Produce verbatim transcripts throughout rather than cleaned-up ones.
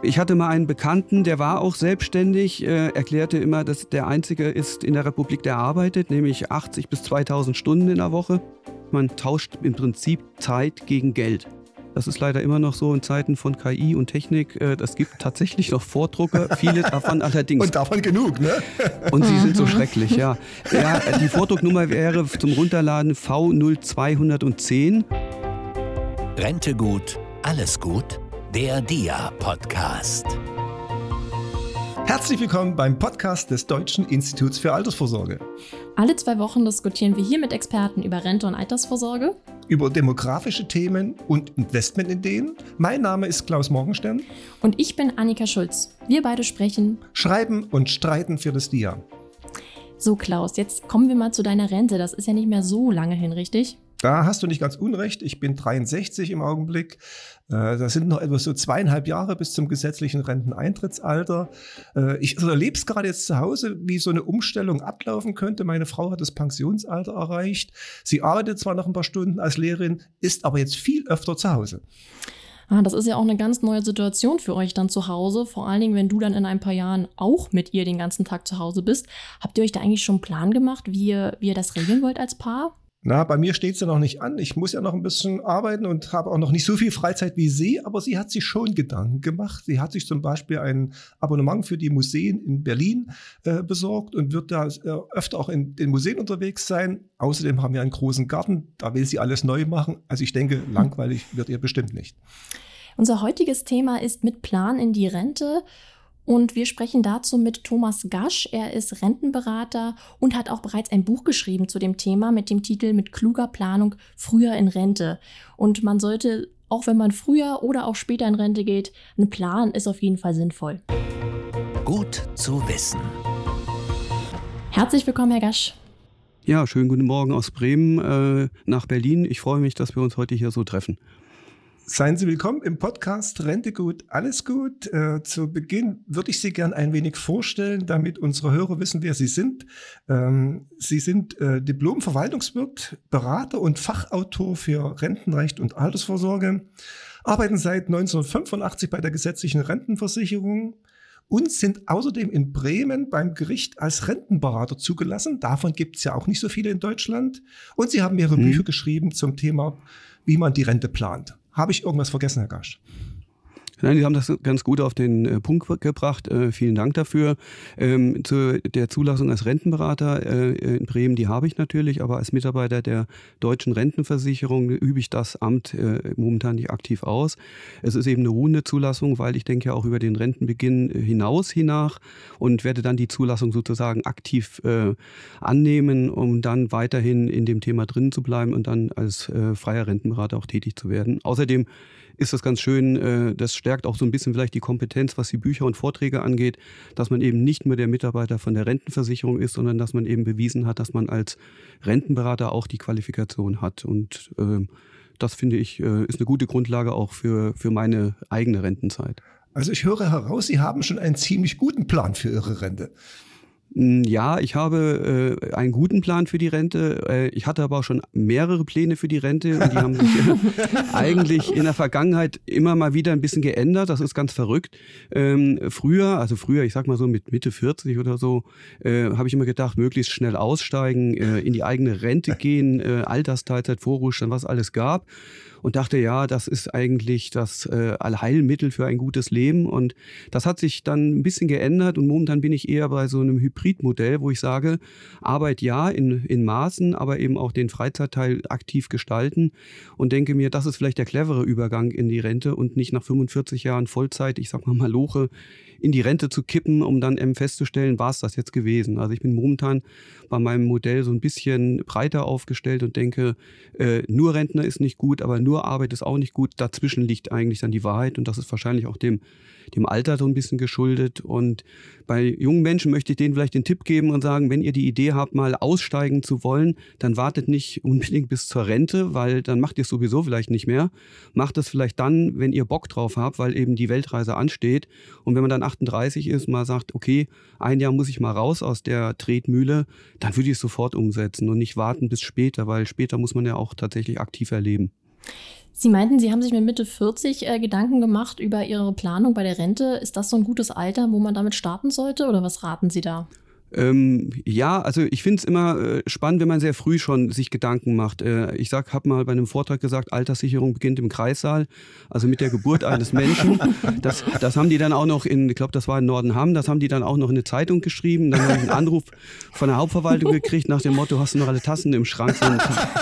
Ich hatte mal einen Bekannten, der war auch selbstständig, äh, erklärte immer, dass der Einzige ist in der Republik, der arbeitet, nämlich achtzig bis zweitausend Stunden in der Woche. Man tauscht im Prinzip Zeit gegen Geld. Das ist leider immer noch so in Zeiten von K I und Technik. Es gibt tatsächlich noch Vordrucker, viele davon allerdings. Und davon genug, ne? Und sie sind so schrecklich, ja. ja. Die Vordrucknummer wäre zum Runterladen V null zwei eins null. Rente gut, alles gut? Der D I A-Podcast. Herzlich willkommen beim Podcast des Deutschen Instituts für Altersvorsorge. Alle zwei Wochen diskutieren wir hier mit Experten über Rente und Altersvorsorge, über demografische Themen und Investmentideen. Mein Name ist Klaus Morgenstern. Und ich bin Annika Schulz. Wir beide sprechen, schreiben und streiten für das D I A. So Klaus, jetzt kommen wir mal zu deiner Rente. Das ist ja nicht mehr so lange hin, richtig? Da hast du nicht ganz unrecht. Ich bin dreiundsechzig im Augenblick. Das sind noch etwa so zweieinhalb Jahre bis zum gesetzlichen Renteneintrittsalter. Ich erlebe es gerade jetzt zu Hause, wie so eine Umstellung ablaufen könnte. Meine Frau hat das Pensionsalter erreicht. Sie arbeitet zwar noch ein paar Stunden als Lehrerin, ist aber jetzt viel öfter zu Hause. Ah, das ist ja auch eine ganz neue Situation für euch dann zu Hause. Vor allen Dingen, wenn du dann in ein paar Jahren auch mit ihr den ganzen Tag zu Hause bist. Habt ihr euch da eigentlich schon einen Plan gemacht, wie ihr, wie ihr das regeln wollt als Paar? Na, bei mir steht es ja noch nicht an. Ich muss ja noch ein bisschen arbeiten und habe auch noch nicht so viel Freizeit wie sie, aber sie hat sich schon Gedanken gemacht. Sie hat sich zum Beispiel ein Abonnement für die Museen in Berlin äh, besorgt und wird da äh, öfter auch in den Museen unterwegs sein. Außerdem haben wir einen großen Garten, da will sie alles neu machen. Also ich denke, langweilig wird ihr bestimmt nicht. Unser heutiges Thema ist mit Plan in die Rente. Und wir sprechen dazu mit Thomas Gasch. Er ist Rentenberater und hat auch bereits ein Buch geschrieben zu dem Thema mit dem Titel Mit kluger Planung früher in Rente. Und man sollte, auch wenn man früher oder auch später in Rente geht, ein Plan ist auf jeden Fall sinnvoll. Gut zu wissen. Herzlich willkommen, Herr Gasch. Ja, schönen guten Morgen aus Bremen äh, nach Berlin. Ich freue mich, dass wir uns heute hier so treffen. Seien Sie willkommen im Podcast Rente gut, alles gut. Äh, zu Beginn würde ich Sie gern ein wenig vorstellen, damit unsere Hörer wissen, wer Sie sind. Ähm, Sie sind äh, Diplom-Verwaltungswirt, Berater und Fachautor für Rentenrecht und Altersvorsorge, arbeiten seit neunzehnhundertfünfundachtzig bei der gesetzlichen Rentenversicherung und sind außerdem in Bremen beim Gericht als Rentenberater zugelassen. Davon gibt es ja auch nicht so viele in Deutschland. Und Sie haben mehrere hm. Bücher geschrieben zum Thema, wie man die Rente plant. Habe ich irgendwas vergessen, Herr Gasch? Nein, Sie haben das ganz gut auf den äh, Punkt gebracht. Äh, vielen Dank dafür. Ähm, zu der Zulassung als Rentenberater äh, in Bremen, die habe ich natürlich, aber als Mitarbeiter der Deutschen Rentenversicherung übe ich das Amt äh, momentan nicht aktiv aus. Es ist eben eine ruhende Zulassung, weil ich denke ja auch über den Rentenbeginn hinaus hinach und werde dann die Zulassung sozusagen aktiv äh, annehmen, um dann weiterhin in dem Thema drin zu bleiben und dann als äh, freier Rentenberater auch tätig zu werden. Außerdem ist das ganz schön, äh, das stärkt auch so ein bisschen vielleicht die Kompetenz, was die Bücher und Vorträge angeht, dass man eben nicht nur der Mitarbeiter von der Rentenversicherung ist, sondern dass man eben bewiesen hat, dass man als Rentenberater auch die Qualifikation hat. Und äh, das, finde ich, äh, ist eine gute Grundlage auch für, für meine eigene Rentenzeit. Also ich höre heraus, Sie haben schon einen ziemlich guten Plan für Ihre Rente. Ja, ich habe äh, einen guten Plan für die Rente. Äh, ich hatte aber auch schon mehrere Pläne für die Rente und die haben sich äh, eigentlich in der Vergangenheit immer mal wieder ein bisschen geändert. Das ist ganz verrückt. Ähm, früher, also früher, ich sag mal so mit Mitte vierzig oder so, äh, habe ich immer gedacht, möglichst schnell aussteigen, äh, in die eigene Rente gehen, äh, Altersteilzeit, Vorruhestand, was alles gab. Und dachte, ja, das ist eigentlich das äh, Allheilmittel für ein gutes Leben. Und das hat sich dann ein bisschen geändert. Und momentan bin ich eher bei so einem Hybridmodell, wo ich sage, Arbeit ja in, in Maßen, aber eben auch den Freizeitteil aktiv gestalten. Und denke mir, das ist vielleicht der clevere Übergang in die Rente und nicht nach fünfundvierzig Jahren Vollzeit, ich sag mal Maloche, in die Rente zu kippen, um dann eben festzustellen, war es das jetzt gewesen. Also ich bin momentan bei meinem Modell so ein bisschen breiter aufgestellt und denke, äh, nur Rentner ist nicht gut, aber nur Arbeit ist auch nicht gut. Dazwischen liegt eigentlich dann die Wahrheit und das ist wahrscheinlich auch dem, dem Alter so ein bisschen geschuldet. Und bei jungen Menschen möchte ich denen vielleicht den Tipp geben und sagen, wenn ihr die Idee habt, mal aussteigen zu wollen, dann wartet nicht unbedingt bis zur Rente, weil dann macht ihr es sowieso vielleicht nicht mehr. Macht es vielleicht dann, wenn ihr Bock drauf habt, weil eben die Weltreise ansteht. Und wenn man dann achtunddreißig ist, mal sagt, okay, ein Jahr muss ich mal raus aus der Tretmühle, dann würde ich es sofort umsetzen und nicht warten bis später, weil später muss man ja auch tatsächlich aktiv erleben. Sie meinten, Sie haben sich mit Mitte vierzig äh, Gedanken gemacht über Ihre Planung bei der Rente. Ist das so ein gutes Alter, wo man damit starten sollte, oder was raten Sie da? Ähm, ja, also ich finde es immer äh, spannend, wenn man sehr früh schon sich Gedanken macht. Äh, ich sag, habe mal bei einem Vortrag gesagt, Alterssicherung beginnt im Kreissaal, also mit der Geburt eines Menschen. Das, das haben die dann auch noch in, ich glaube, das war in Nordenham, das haben die dann auch noch in eine Zeitung geschrieben. Dann habe ich einen Anruf von der Hauptverwaltung gekriegt nach dem Motto, hast du noch alle Tassen im Schrank, so einen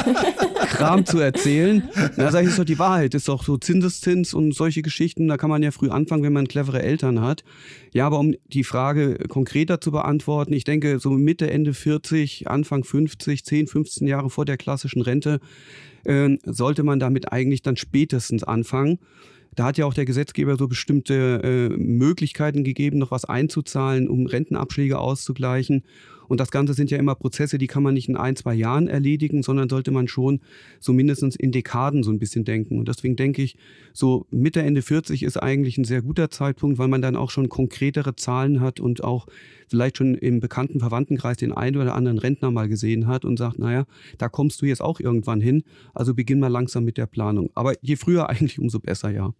Kram zu erzählen. Da sage ich, das ist doch die Wahrheit, das ist doch so Zinseszins und solche Geschichten, da kann man ja früh anfangen, wenn man clevere Eltern hat. Ja, aber um die Frage konkreter zu beantworten, ich denke, so Mitte, Ende vierzig, Anfang fünfzig, zehn, fünfzehn Jahre vor der klassischen Rente, äh, sollte man damit eigentlich dann spätestens anfangen. Da hat ja auch der Gesetzgeber so bestimmte äh, Möglichkeiten gegeben, noch was einzuzahlen, um Rentenabschläge auszugleichen. Und das Ganze sind ja immer Prozesse, die kann man nicht in ein, zwei Jahren erledigen, sondern sollte man schon so mindestens in Dekaden so ein bisschen denken. Und deswegen denke ich, so Mitte, Ende vierzig ist eigentlich ein sehr guter Zeitpunkt, weil man dann auch schon konkretere Zahlen hat und auch vielleicht schon im bekannten Verwandtenkreis den einen oder anderen Rentner mal gesehen hat und sagt, naja, da kommst du jetzt auch irgendwann hin. Also beginn mal langsam mit der Planung. Aber je früher eigentlich, umso besser, ja.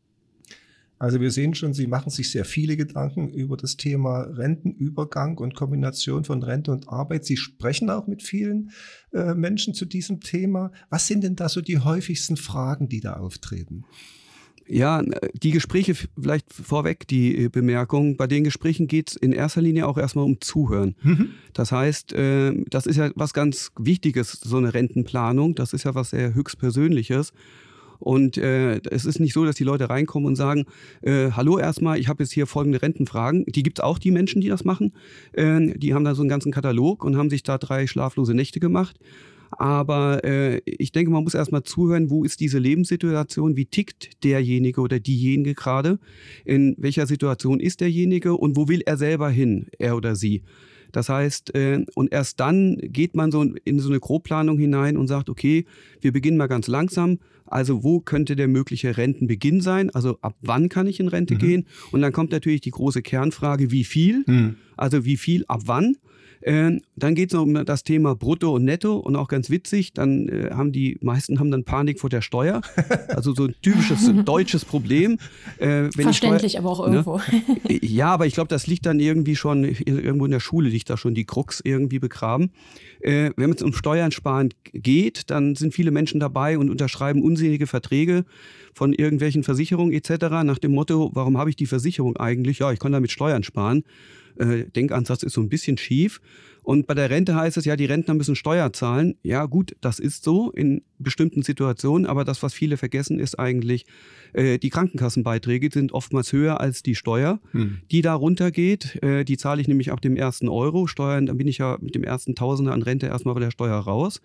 Also wir sehen schon, Sie machen sich sehr viele Gedanken über das Thema Rentenübergang und Kombination von Rente und Arbeit. Sie sprechen auch mit vielen äh, Menschen zu diesem Thema. Was sind denn da so die häufigsten Fragen, die da auftreten? Ja, die Gespräche, vielleicht vorweg die Bemerkung, bei den Gesprächen geht es in erster Linie auch erstmal um Zuhören. Mhm. Das heißt, äh, das ist ja was ganz Wichtiges, so eine Rentenplanung. Das ist ja was sehr Höchstpersönliches. Und äh, es ist nicht so, dass die Leute reinkommen und sagen, äh, hallo erstmal, ich habe jetzt hier folgende Rentenfragen. Die gibt es auch, die Menschen, die das machen. Äh, die haben da so einen ganzen Katalog und haben sich da drei schlaflose Nächte gemacht. Aber äh, ich denke, man muss erstmal zuhören, wo ist diese Lebenssituation, wie tickt derjenige oder diejenige gerade, in welcher Situation ist derjenige und wo will er selber hin, er oder sie. Das heißt, äh, und erst dann geht man so in so eine Grobplanung hinein und sagt, okay, wir beginnen mal ganz langsam. Also wo könnte der mögliche Rentenbeginn sein? Also ab wann kann ich in Rente mhm. gehen? Und dann kommt natürlich die große Kernfrage, wie viel? Mhm. Also wie viel, ab wann? Äh, dann geht es noch um das Thema Brutto und Netto und auch ganz witzig, dann äh, haben die meisten haben dann Panik vor der Steuer. Also so ein typisches deutsches Problem. Äh, wenn Verständlich, Steuer, aber auch irgendwo. Ne? Ja, aber ich glaube, das liegt dann irgendwie schon, irgendwo in der Schule liegt da schon die Krux irgendwie begraben. Äh, wenn es um Steuern sparen geht, dann sind viele Menschen dabei und unterschreiben unsinnige Verträge von irgendwelchen Versicherungen et cetera nach dem Motto, warum habe ich die Versicherung eigentlich? Ja, ich kann damit Steuern sparen. Denkansatz ist so ein bisschen schief. Und bei der Rente heißt es ja, die Rentner müssen Steuer zahlen. Ja gut, das ist so in bestimmten Situationen, aber das, was viele vergessen, ist eigentlich, äh, die Krankenkassenbeiträge sind oftmals höher als die Steuer, hm. die da runtergeht. Äh, die zahle ich nämlich ab dem ersten Euro. Steuern, dann bin ich ja mit dem ersten Tausender an Rente erstmal bei der Steuer raus.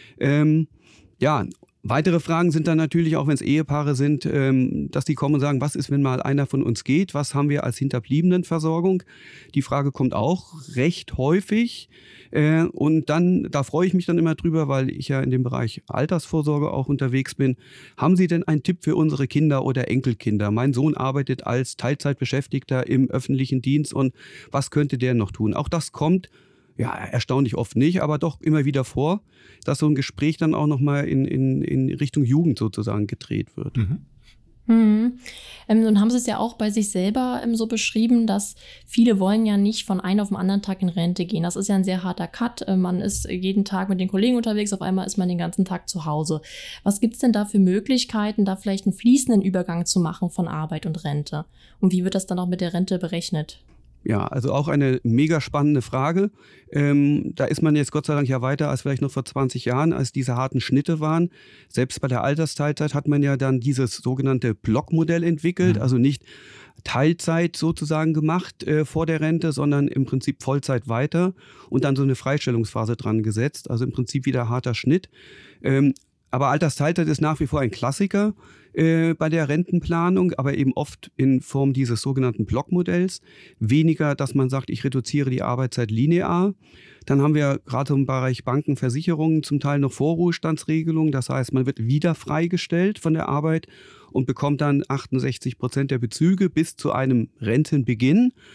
Ähm, ja, weitere Fragen sind dann natürlich, auch wenn es Ehepaare sind, ähm, dass die kommen und sagen, was ist, wenn mal einer von uns geht? Was haben wir als Hinterbliebenenversorgung? Die Frage kommt auch recht häufig. Äh, und dann, da freue ich mich dann immer drüber, weil ich ja in dem Bereich Altersvorsorge auch unterwegs bin. Haben Sie denn einen Tipp für unsere Kinder oder Enkelkinder? Mein Sohn arbeitet als Teilzeitbeschäftigter im öffentlichen Dienst und was könnte der noch tun? Auch das kommt ja, erstaunlich oft nicht, aber doch immer wieder vor, dass so ein Gespräch dann auch nochmal in, in, in Richtung Jugend sozusagen gedreht wird. Mhm. Mhm. Ähm, nun haben Sie es ja auch bei sich selber ähm, so beschrieben, dass viele wollen ja nicht von einem auf den anderen Tag in Rente gehen. Das ist ja ein sehr harter Cut. Äh, man ist jeden Tag mit den Kollegen unterwegs, auf einmal ist man den ganzen Tag zu Hause. Was gibt es denn da für Möglichkeiten, da vielleicht einen fließenden Übergang zu machen von Arbeit und Rente? Und wie wird das dann auch mit der Rente berechnet? Ja, also auch eine mega spannende Frage. Ähm, da ist man jetzt Gott sei Dank ja weiter als vielleicht noch vor zwanzig Jahren, als diese harten Schnitte waren. Selbst bei der Altersteilzeit hat man ja dann dieses sogenannte Blockmodell entwickelt, mhm. also nicht Teilzeit sozusagen gemacht äh, vor der Rente, sondern im Prinzip Vollzeit weiter und dann so eine Freistellungsphase dran gesetzt. Also im Prinzip wieder harter Schnitt. Ähm, aber Altersteilzeit ist nach wie vor ein Klassiker äh, bei der Rentenplanung, aber eben oft in Form dieses sogenannten Blockmodells. Weniger, dass man sagt, ich reduziere die Arbeitszeit linear. Dann haben wir gerade im Bereich Banken, Versicherungen zum Teil noch Vorruhestandsregelungen. Das heißt, man wird wieder freigestellt von der Arbeit und bekommt dann achtundsechzig Prozent der Bezüge bis zu einem Rentenbeginn.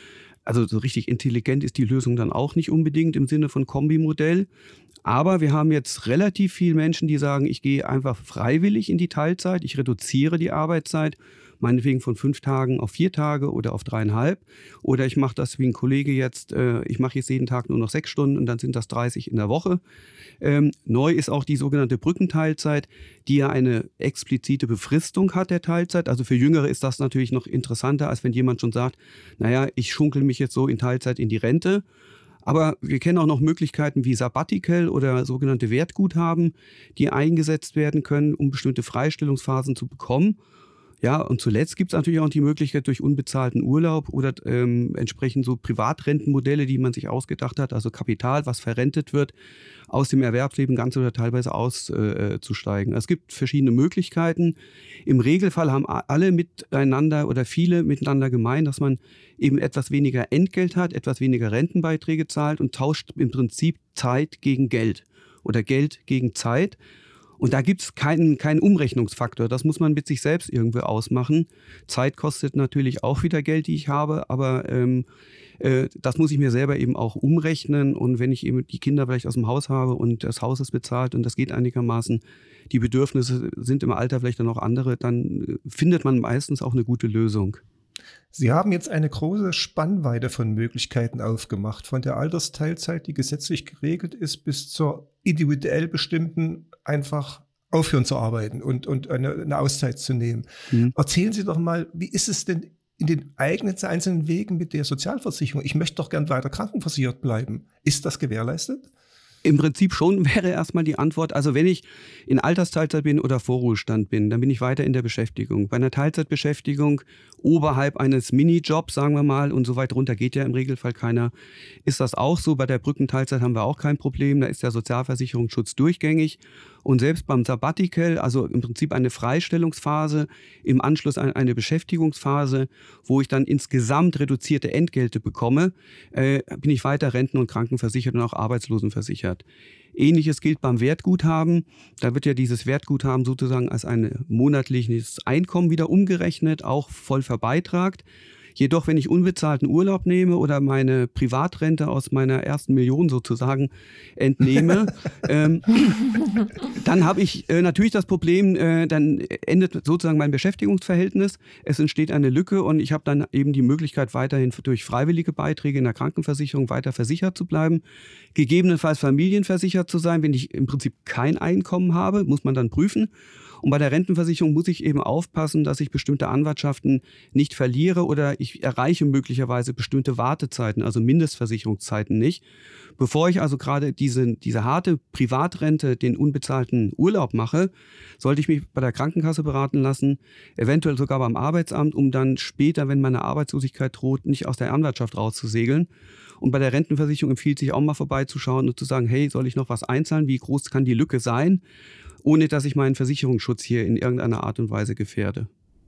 also so richtig intelligent ist die Lösung dann auch nicht unbedingt im Sinne von Kombimodell. Aber wir haben jetzt relativ viele Menschen, die sagen, ich gehe einfach freiwillig in die Teilzeit, ich reduziere die Arbeitszeit, meinetwegen von fünf Tagen auf vier Tage oder auf dreieinhalb. Oder ich mache das wie ein Kollege jetzt, äh, ich mache jetzt jeden Tag nur noch sechs Stunden und dann sind das dreißig in der Woche. Ähm, neu ist auch die sogenannte Brückenteilzeit, die ja eine explizite Befristung hat der Teilzeit. Also für Jüngere ist das natürlich noch interessanter, als wenn jemand schon sagt, naja, ich schunkel mich jetzt so in Teilzeit in die Rente. Aber wir kennen auch noch Möglichkeiten wie Sabbatical oder sogenannte Wertguthaben, die eingesetzt werden können, um bestimmte Freistellungsphasen zu bekommen. Ja, und zuletzt gibt es natürlich auch die Möglichkeit durch unbezahlten Urlaub oder ähm, entsprechend so Privatrentenmodelle, die man sich ausgedacht hat, also Kapital, was verrentet wird, aus dem Erwerbsleben ganz oder teilweise auszusteigen. Äh, es gibt verschiedene Möglichkeiten. Im Regelfall haben alle miteinander oder viele miteinander gemein, dass man eben etwas weniger Entgelt hat, etwas weniger Rentenbeiträge zahlt und tauscht im Prinzip Zeit gegen Geld oder Geld gegen Zeit. Und da gibt es keinen, keinen Umrechnungsfaktor. Das muss man mit sich selbst irgendwie ausmachen. Zeit kostet natürlich auch wieder Geld, die ich habe, aber ähm, äh, das muss ich mir selber eben auch umrechnen. Und wenn ich eben die Kinder vielleicht aus dem Haus habe und das Haus ist bezahlt und das geht einigermaßen, die Bedürfnisse sind im Alter vielleicht dann auch andere, dann findet man meistens auch eine gute Lösung. Sie haben jetzt eine große Spannweite von Möglichkeiten aufgemacht, von der Altersteilzeit, die gesetzlich geregelt ist, bis zur individuell bestimmten einfach aufhören zu arbeiten und, und eine, eine Auszeit zu nehmen. Mhm. Erzählen Sie doch mal, wie ist es denn in den eigenen einzelnen Wegen mit der Sozialversicherung? Ich möchte doch gern weiter krankenversichert bleiben. Ist das gewährleistet? Im Prinzip schon wäre erstmal die Antwort, also wenn ich in Altersteilzeit bin oder Vorruhestand bin, dann bin ich weiter in der Beschäftigung. Bei einer Teilzeitbeschäftigung oberhalb eines Minijobs, sagen wir mal, und so weit runter geht ja im Regelfall keiner, ist das auch so. Bei der Brückenteilzeit haben wir auch kein Problem, da ist der Sozialversicherungsschutz durchgängig. Und selbst beim Sabbatical, also im Prinzip eine Freistellungsphase, im Anschluss an eine Beschäftigungsphase, wo ich dann insgesamt reduzierte Entgelte bekomme, äh, bin ich weiter renten- und krankenversichert und auch arbeitslosenversichert. Ähnliches gilt beim Wertguthaben. Da wird ja dieses Wertguthaben sozusagen als ein monatliches Einkommen wieder umgerechnet, auch voll verbeitragt. Jedoch, wenn ich unbezahlten Urlaub nehme oder meine Privatrente aus meiner ersten Million sozusagen entnehme, ähm, dann habe ich äh, natürlich das Problem, äh, dann endet sozusagen mein Beschäftigungsverhältnis. Es entsteht eine Lücke und ich habe dann eben die Möglichkeit, weiterhin durch freiwillige Beiträge in der Krankenversicherung weiter versichert zu bleiben. Gegebenenfalls familienversichert zu sein, wenn ich im Prinzip kein Einkommen habe, muss man dann prüfen. Und bei der Rentenversicherung muss ich eben aufpassen, dass ich bestimmte Anwartschaften nicht verliere oder ich erreiche möglicherweise bestimmte Wartezeiten, also Mindestversicherungszeiten nicht. Bevor ich also gerade diese, diese harte Privatrente, den unbezahlten Urlaub mache, sollte ich mich bei der Krankenkasse beraten lassen, eventuell sogar beim Arbeitsamt, um dann später, wenn meine Arbeitslosigkeit droht, nicht aus der Anwartschaft rauszusegeln. Und bei der Rentenversicherung empfiehlt sich auch mal vorbeizuschauen und zu sagen, hey, soll ich noch was einzahlen? Wie groß kann die Lücke sein? Ohne dass ich meinen Versicherungsschutz hier in irgendeiner Art und Weise gefährde.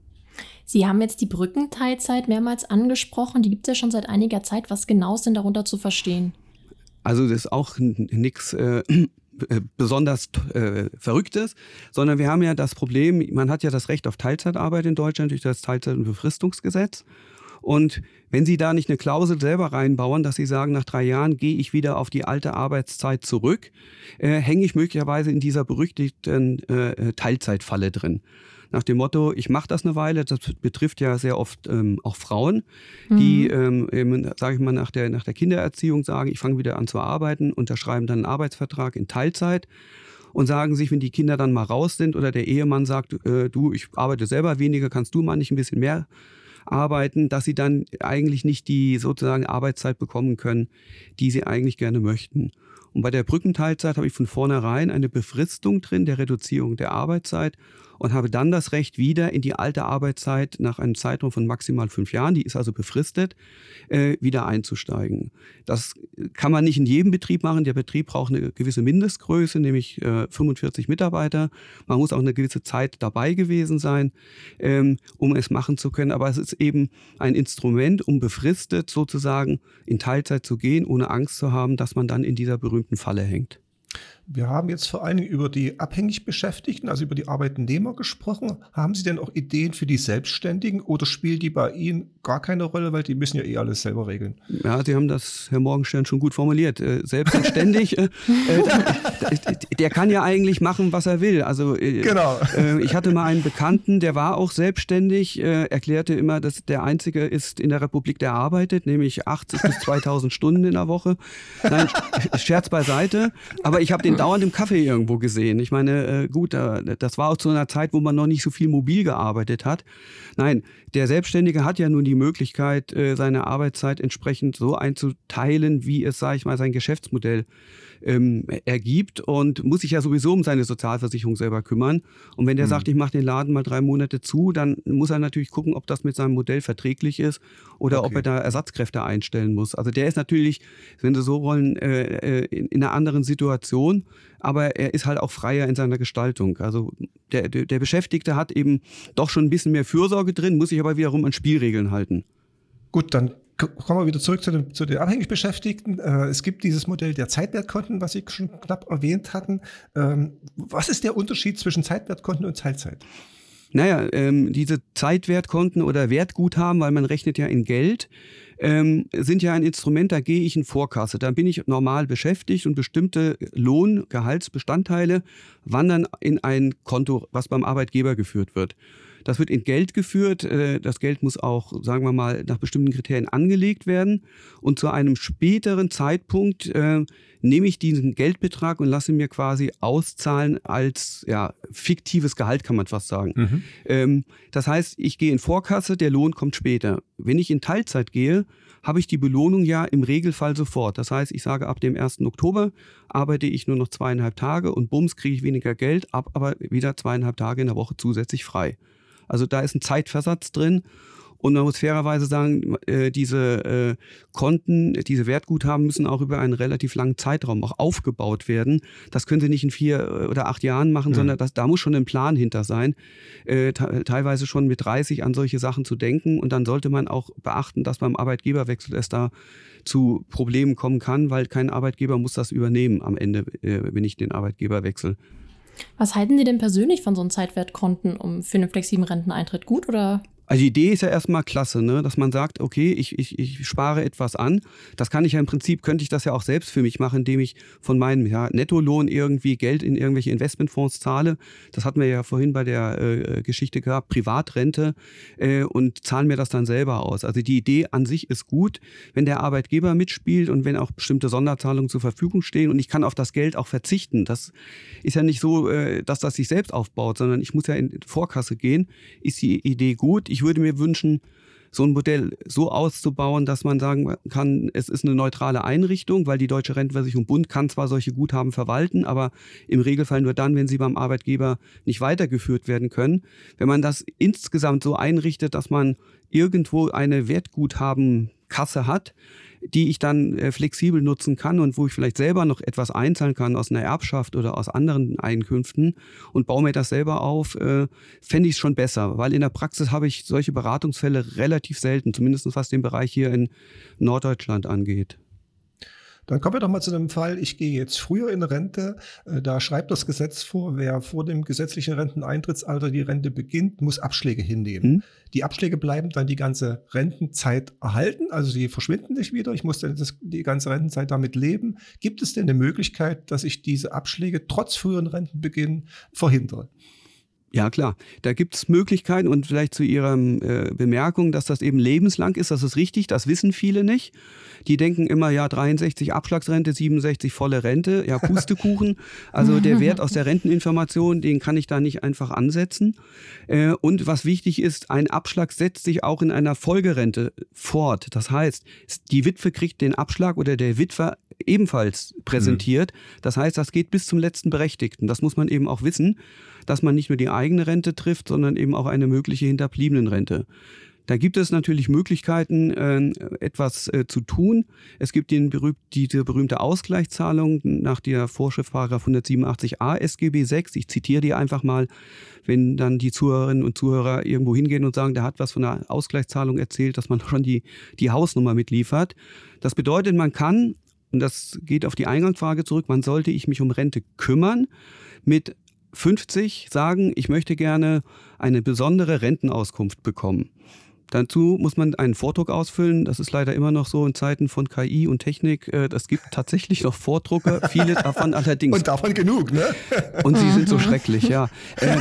Sie haben jetzt die Brückenteilzeit mehrmals angesprochen. Die gibt es ja schon seit einiger Zeit. Was genau ist denn darunter zu verstehen? Also das ist auch nichts äh, besonders äh, Verrücktes, sondern wir haben ja das Problem, man hat ja das Recht auf Teilzeitarbeit in Deutschland durch das Teilzeit- und Befristungsgesetz. Und wenn Sie da nicht eine Klausel selber reinbauen, dass Sie sagen, nach drei Jahren gehe ich wieder auf die alte Arbeitszeit zurück, äh, hänge ich möglicherweise in dieser berüchtigten äh, Teilzeitfalle drin. Nach dem Motto, ich mache das eine Weile, das betrifft ja sehr oft ähm, auch Frauen, die, mhm. ähm, sage ich mal, nach der, nach der Kindererziehung sagen, ich fange wieder an zu arbeiten, unterschreiben dann einen Arbeitsvertrag in Teilzeit und sagen sich, wenn die Kinder dann mal raus sind oder der Ehemann sagt, äh, du, ich arbeite selber weniger, kannst du mal nicht ein bisschen mehr arbeiten, dass sie dann eigentlich nicht die sozusagen Arbeitszeit bekommen können, die sie eigentlich gerne möchten. Und bei der Brückenteilzeit habe ich von vornherein eine Befristung drin, der Reduzierung der Arbeitszeit und habe dann das Recht, wieder in die alte Arbeitszeit nach einem Zeitraum von maximal fünf Jahren, die ist also befristet, äh, wieder einzusteigen. Das kann man nicht in jedem Betrieb machen. Der Betrieb braucht eine gewisse Mindestgröße, nämlich äh, fünfundvierzig Mitarbeiter. Man muss auch eine gewisse Zeit dabei gewesen sein, ähm, um es machen zu können. Aber es ist eben ein Instrument, um befristet sozusagen in Teilzeit zu gehen, ohne Angst zu haben, dass man dann in dieser berühmten Falle hängt. Wir haben jetzt vor allen Dingen über die abhängig Beschäftigten, also über die Arbeitnehmer gesprochen. Haben Sie denn auch Ideen für die Selbstständigen oder spielen die bei Ihnen gar keine Rolle, weil die müssen ja eh alles selber regeln? Ja, Sie haben das, Herr Morgenstern, schon gut formuliert. Äh, selbstständig, äh, äh, der kann ja eigentlich machen, was er will. Also äh, genau. äh, ich hatte mal einen Bekannten, der war auch selbstständig, äh, erklärte immer, dass der Einzige ist in der Republik, der arbeitet, nämlich achtzig bis zweitausend Stunden in der Woche. Nein, Scherz beiseite. Aber ich habe den dauernd im Café irgendwo gesehen. Ich meine, äh, gut, äh, das war auch zu einer Zeit, wo man noch nicht so viel mobil gearbeitet hat. Nein, der Selbstständige hat ja nun die Möglichkeit, äh, seine Arbeitszeit entsprechend so einzuteilen, wie es, sage ich mal, sein Geschäftsmodell ähm, ergibt und muss sich ja sowieso um seine Sozialversicherung selber kümmern. Und wenn der mhm. sagt, ich mache den Laden mal drei Monate zu, dann muss er natürlich gucken, ob das mit seinem Modell verträglich ist oder okay. ob er da Ersatzkräfte einstellen muss. Also der ist natürlich, wenn Sie so wollen, äh, in, in einer anderen Situation, aber er ist halt auch freier in seiner Gestaltung. Also der, der, der Beschäftigte hat eben doch schon ein bisschen mehr Fürsorge drin, muss sich aber wiederum an Spielregeln halten. Gut, dann kommen wir wieder zurück zu den, zu den abhängig Beschäftigten. Äh, es gibt dieses Modell der Zeitwertkonten, was Sie schon knapp erwähnt hatten. Ähm, was ist der Unterschied zwischen Zeitwertkonten und Teilzeit? Naja, ähm, diese Zeitwertkonten oder Wertguthaben, weil man rechnet ja in Geld, ähm, sind ja ein Instrument, da gehe ich in Vorkasse. Da bin ich normal beschäftigt und bestimmte Lohn-, Gehaltsbestandteile wandern in ein Konto, was beim Arbeitgeber geführt wird. Das wird in Geld geführt. Das Geld muss auch, sagen wir mal, nach bestimmten Kriterien angelegt werden. Und zu einem späteren Zeitpunkt äh, nehme ich diesen Geldbetrag und lasse mir quasi auszahlen als ja, fiktives Gehalt, kann man fast sagen. Mhm. Ähm, das heißt, ich gehe in Vorkasse, der Lohn kommt später. Wenn ich in Teilzeit gehe, habe ich die Belohnung ja im Regelfall sofort. Das heißt, ich sage, ab dem ersten Oktober arbeite ich nur noch zweieinhalb Tage und bums, kriege ich weniger Geld, ab aber wieder zweieinhalb Tage in der Woche zusätzlich frei. Also da ist ein Zeitversatz drin und man muss fairerweise sagen, äh, diese äh, Konten, diese Wertguthaben müssen auch über einen relativ langen Zeitraum auch aufgebaut werden. Das können Sie nicht in vier oder acht Jahren machen, mhm. sondern das, da muss schon ein Plan hinter sein, äh, te- teilweise schon mit dreißig an solche Sachen zu denken und dann sollte man auch beachten, dass beim Arbeitgeberwechsel es da zu Problemen kommen kann, weil kein Arbeitgeber muss das übernehmen am Ende, äh, wenn ich den Arbeitgeber wechsle. Was halten Sie denn persönlich von so einem Zeitwertkonten um für einen flexiblen Renteneintritt? Gut oder? Also die Idee ist ja erstmal klasse, ne? Dass man sagt, okay, ich, ich, ich spare etwas an. Das kann ich ja im Prinzip, könnte ich das ja auch selbst für mich machen, indem ich von meinem ja, Nettolohn irgendwie Geld in irgendwelche Investmentfonds zahle. Das hatten wir ja vorhin bei der äh, Geschichte gehabt, Privatrente äh, und zahlen mir das dann selber aus. Also die Idee an sich ist gut, wenn der Arbeitgeber mitspielt und wenn auch bestimmte Sonderzahlungen zur Verfügung stehen und ich kann auf das Geld auch verzichten. Das ist ja nicht so, äh, dass das sich selbst aufbaut, sondern ich muss ja in Vorkasse gehen. Ist die Idee gut? Ich würde mir wünschen, so ein Modell so auszubauen, dass man sagen kann, es ist eine neutrale Einrichtung, weil die Deutsche Rentenversicherung Bund kann zwar solche Guthaben verwalten, aber im Regelfall nur dann, wenn sie beim Arbeitgeber nicht weitergeführt werden können. Wenn man das insgesamt so einrichtet, dass man irgendwo eine Wertguthabenkasse hat, die ich dann äh, flexibel nutzen kann und wo ich vielleicht selber noch etwas einzahlen kann aus einer Erbschaft oder aus anderen Einkünften und baue mir das selber auf, äh, fände ich es schon besser, weil in der Praxis habe ich solche Beratungsfälle relativ selten, zumindest was den Bereich hier in Norddeutschland angeht. Dann kommen wir doch mal zu dem Fall, ich gehe jetzt früher in Rente. Da schreibt das Gesetz vor, wer vor dem gesetzlichen Renteneintrittsalter die Rente beginnt, muss Abschläge hinnehmen. Mhm. Die Abschläge bleiben dann die ganze Rentenzeit erhalten, also die verschwinden nicht wieder. Ich muss dann das, die ganze Rentenzeit damit leben. Gibt es denn eine Möglichkeit, dass ich diese Abschläge trotz früheren Rentenbeginn verhindere? Ja, klar. Da gibt es Möglichkeiten und vielleicht zu Ihrer äh, Bemerkung, dass das eben lebenslang ist, das ist richtig, das wissen viele nicht. Die denken immer, ja, dreiundsechzig Abschlagsrente, siebenundsechzig volle Rente, ja, Pustekuchen. Also der Wert aus der Renteninformation, den kann ich da nicht einfach ansetzen. Äh, und was wichtig ist, ein Abschlag setzt sich auch in einer Folgerente fort. Das heißt, die Witwe kriegt den Abschlag oder der Witwer ebenfalls präsentiert. Mhm. Das heißt, das geht bis zum letzten Berechtigten. Das muss man eben auch wissen, dass man nicht nur die eigene Rente trifft, sondern eben auch eine mögliche Hinterbliebenenrente. Da gibt es natürlich Möglichkeiten, äh, etwas äh, zu tun. Es gibt den berühmt, diese berühmte Ausgleichszahlung nach der Vorschrift Paragraph hundertsiebenundachtzig a S G B sechs. Ich zitiere die einfach mal, wenn dann die Zuhörerinnen und Zuhörer irgendwo hingehen und sagen, der hat was von einer Ausgleichszahlung erzählt, dass man schon die, die Hausnummer mitliefert. Das bedeutet, man kann und das geht auf die Eingangsfrage zurück, wann sollte ich mich um Rente kümmern, mit fünfzig sagen, ich möchte gerne eine besondere Rentenauskunft bekommen. Dazu muss man einen Vordruck ausfüllen. Das ist leider immer noch so in Zeiten von K I und Technik. Es gibt tatsächlich noch Vordrucke, viele davon allerdings. Und davon genug, ne? Und sie sind so schrecklich, ja. ähm,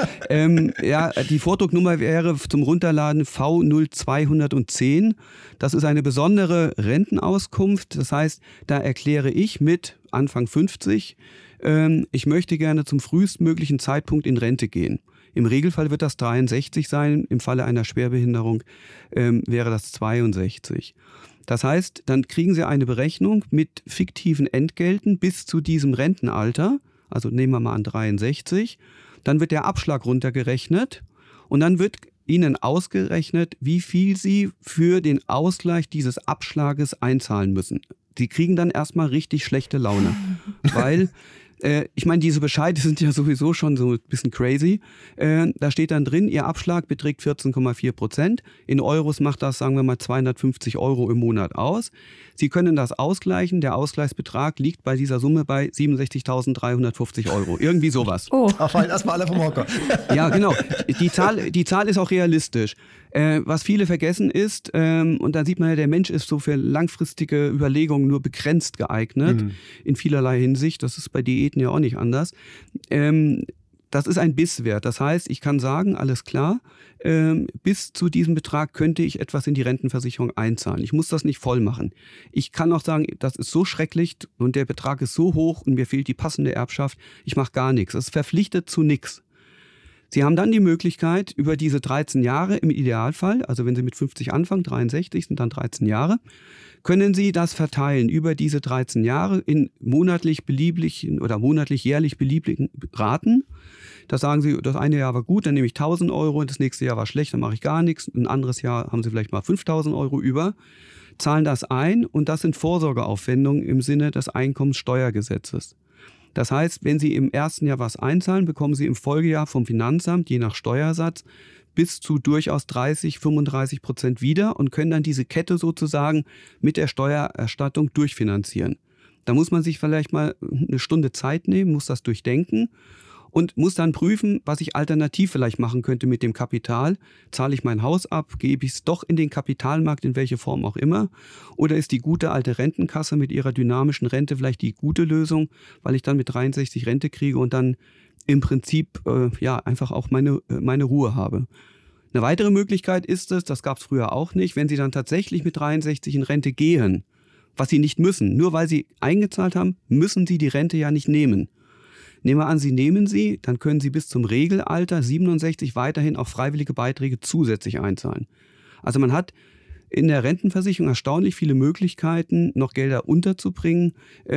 ähm, ja, die Vordrucknummer wäre zum Runterladen V null zwei zehn. Das ist eine besondere Rentenauskunft. Das heißt, da erkläre ich mit Anfang fünfzig, ähm, ich möchte gerne zum frühestmöglichen Zeitpunkt in Rente gehen. Im Regelfall wird das dreiundsechzig sein, im Falle einer Schwerbehinderung ähm, wäre das zweiundsechzig. Das heißt, dann kriegen Sie eine Berechnung mit fiktiven Entgelten bis zu diesem Rentenalter, also nehmen wir mal an dreiundsechzig, dann wird der Abschlag runtergerechnet und dann wird Ihnen ausgerechnet, wie viel Sie für den Ausgleich dieses Abschlages einzahlen müssen. Sie kriegen dann erstmal richtig schlechte Laune, weil... Äh, ich meine, diese Bescheide sind ja sowieso schon so ein bisschen crazy. Äh, da steht dann drin, Ihr Abschlag beträgt vierzehn Komma vier Prozent. In Euros macht das, sagen wir mal, zweihundertfünfzig Euro im Monat aus. Sie können das ausgleichen. Der Ausgleichsbetrag liegt bei dieser Summe bei siebenundsechzigtausenddreihundertfünfzig Euro. Irgendwie sowas. Oh. Da fallen erstmal alle vom Hocker. Ja, genau. Die Zahl, die Zahl ist auch realistisch. Äh, was viele vergessen ist, ähm, und da sieht man ja, der Mensch ist so für langfristige Überlegungen nur begrenzt geeignet, mhm. in vielerlei Hinsicht. Das ist bei Diäten ja auch nicht anders. Ähm, das ist ein Bisswert. Das heißt, ich kann sagen, alles klar, ähm, bis zu diesem Betrag könnte ich etwas in die Rentenversicherung einzahlen. Ich muss das nicht voll machen. Ich kann auch sagen, das ist so schrecklich und der Betrag ist so hoch und mir fehlt die passende Erbschaft, ich mache gar nichts. Es verpflichtet zu nichts. Sie haben dann die Möglichkeit, über diese dreizehn Jahre im Idealfall, also wenn Sie mit fünfzig anfangen, dreiundsechzig sind dann dreizehn Jahre, können Sie das verteilen über diese dreizehn Jahre in monatlich belieblichen oder monatlich jährlich beliebigen Raten. Da sagen Sie, das eine Jahr war gut, dann nehme ich tausend Euro, das nächste Jahr war schlecht, dann mache ich gar nichts. Ein anderes Jahr haben Sie vielleicht mal fünftausend Euro über, zahlen das ein und das sind Vorsorgeaufwendungen im Sinne des Einkommenssteuergesetzes. Das heißt, wenn Sie im ersten Jahr was einzahlen, bekommen Sie im Folgejahr vom Finanzamt, je nach Steuersatz, bis zu durchaus dreißig, fünfunddreißig Prozent wieder und können dann diese Kette sozusagen mit der Steuererstattung durchfinanzieren. Da muss man sich vielleicht mal eine Stunde Zeit nehmen, muss das durchdenken und muss dann prüfen, was ich alternativ vielleicht machen könnte mit dem Kapital. Zahle ich mein Haus ab, gebe ich es doch in den Kapitalmarkt, in welche Form auch immer? Oder ist die gute alte Rentenkasse mit ihrer dynamischen Rente vielleicht die gute Lösung, weil ich dann mit dreiundsechzig Rente kriege und dann im Prinzip äh, ja einfach auch meine, meine Ruhe habe. Eine weitere Möglichkeit ist es, das gab es früher auch nicht, wenn Sie dann tatsächlich mit dreiundsechzig in Rente gehen, was Sie nicht müssen. Nur weil Sie eingezahlt haben, müssen Sie die Rente ja nicht nehmen. Nehmen wir an, Sie nehmen sie, dann können Sie bis zum Regelalter siebenundsechzig weiterhin auf freiwillige Beiträge zusätzlich einzahlen. Also man hat in der Rentenversicherung erstaunlich viele Möglichkeiten, noch Gelder unterzubringen.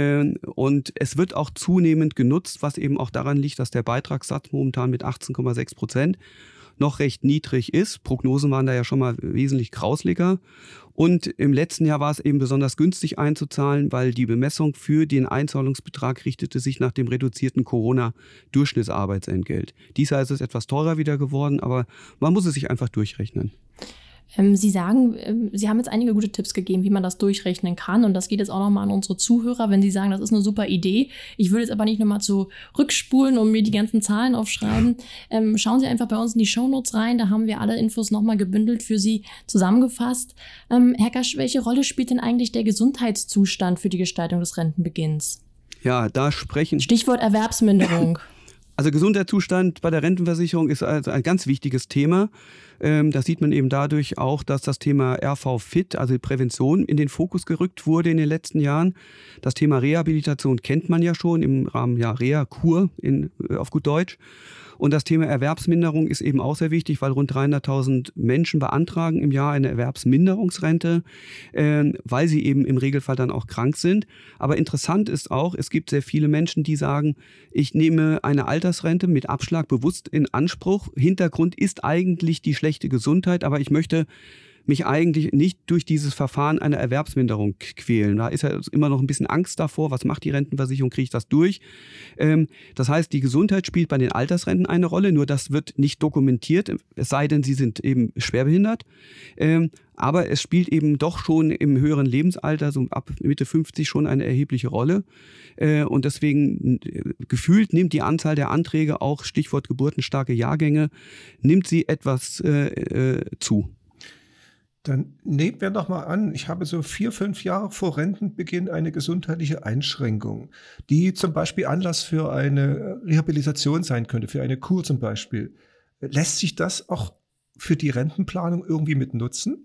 Und es wird auch zunehmend genutzt, was eben auch daran liegt, dass der Beitragssatz momentan mit achtzehn Komma sechs Prozent noch recht niedrig ist. Prognosen waren da ja schon mal wesentlich grauslicher. Und im letzten Jahr war es eben besonders günstig einzuzahlen, weil die Bemessung für den Einzahlungsbetrag richtete sich nach dem reduzierten Corona-Durchschnittsarbeitsentgelt. Dies Jahr ist es etwas teurer wieder geworden, aber man muss es sich einfach durchrechnen. Ähm, Sie sagen, ähm, Sie haben jetzt einige gute Tipps gegeben, wie man das durchrechnen kann. Und das geht jetzt auch nochmal an unsere Zuhörer, wenn Sie sagen, das ist eine super Idee. Ich würde jetzt aber nicht nochmal zurückspulen und mir die ganzen Zahlen aufschreiben. Ähm, schauen Sie einfach bei uns in die Shownotes rein. Da haben wir alle Infos nochmal gebündelt für Sie zusammengefasst. Ähm, Herr Gasch, welche Rolle spielt denn eigentlich der Gesundheitszustand für die Gestaltung des Rentenbeginns? Ja, da sprechen... Stichwort Erwerbsminderung. Also Gesundheitszustand bei der Rentenversicherung ist also ein ganz wichtiges Thema. Das sieht man eben dadurch auch, dass das Thema R V-Fit, also Prävention, in den Fokus gerückt wurde in den letzten Jahren. Das Thema Rehabilitation kennt man ja schon im Rahmen ja Reha-Kur in, auf gut Deutsch. Und das Thema Erwerbsminderung ist eben auch sehr wichtig, weil rund dreihunderttausend Menschen beantragen im Jahr eine Erwerbsminderungsrente, äh, weil sie eben im Regelfall dann auch krank sind. Aber interessant ist auch, es gibt sehr viele Menschen, die sagen, ich nehme eine Altersrente mit Abschlag bewusst in Anspruch. Hintergrund ist eigentlich die schlechte Gesundheit, aber ich möchte mich eigentlich nicht durch dieses Verfahren einer Erwerbsminderung quälen. Da ist ja immer noch ein bisschen Angst davor, was macht die Rentenversicherung, kriege ich das durch? Ähm, das heißt, die Gesundheit spielt bei den Altersrenten eine Rolle, nur das wird nicht dokumentiert, es sei denn, sie sind eben schwerbehindert. Ähm, aber es spielt eben doch schon im höheren Lebensalter, so ab Mitte fünfzig, schon eine erhebliche Rolle. Äh, und deswegen äh, gefühlt nimmt die Anzahl der Anträge, auch Stichwort geburtenstarke Jahrgänge, nimmt sie etwas äh, äh, zu. Dann nehmen wir doch mal an, ich habe so vier, fünf Jahre vor Rentenbeginn eine gesundheitliche Einschränkung, die zum Beispiel Anlass für eine Rehabilitation sein könnte, für eine Kur zum Beispiel. Lässt sich das auch für die Rentenplanung irgendwie mit nutzen?